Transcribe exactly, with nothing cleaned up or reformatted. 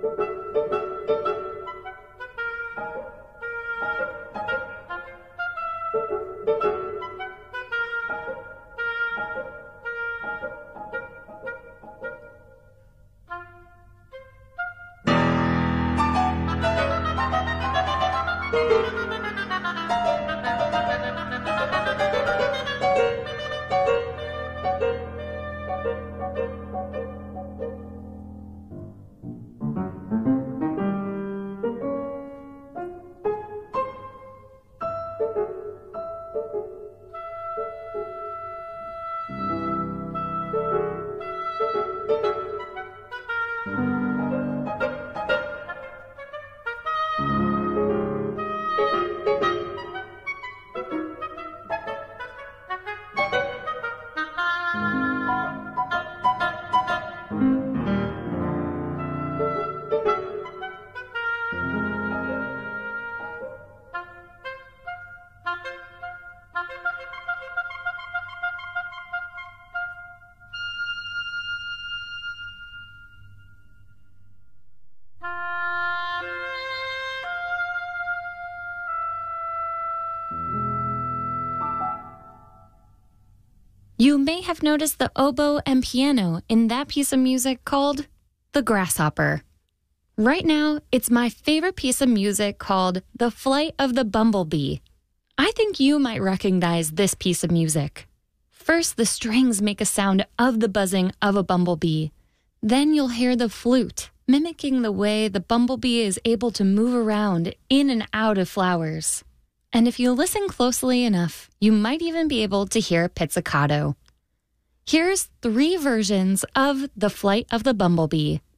You may have noticed the oboe and piano in that piece of music called The Grasshopper. Right now, it's my favorite piece of music called The Flight of the Bumblebee. I think you might recognize this piece of music. First, the strings make a sound of the buzzing of a bumblebee. Then you'll hear the flute, mimicking the way the bumblebee is able to move around in and out of flowers. And if you listen closely enough, you might even be able to hear pizzicato. Here's three versions of The Flight of the Bumblebee.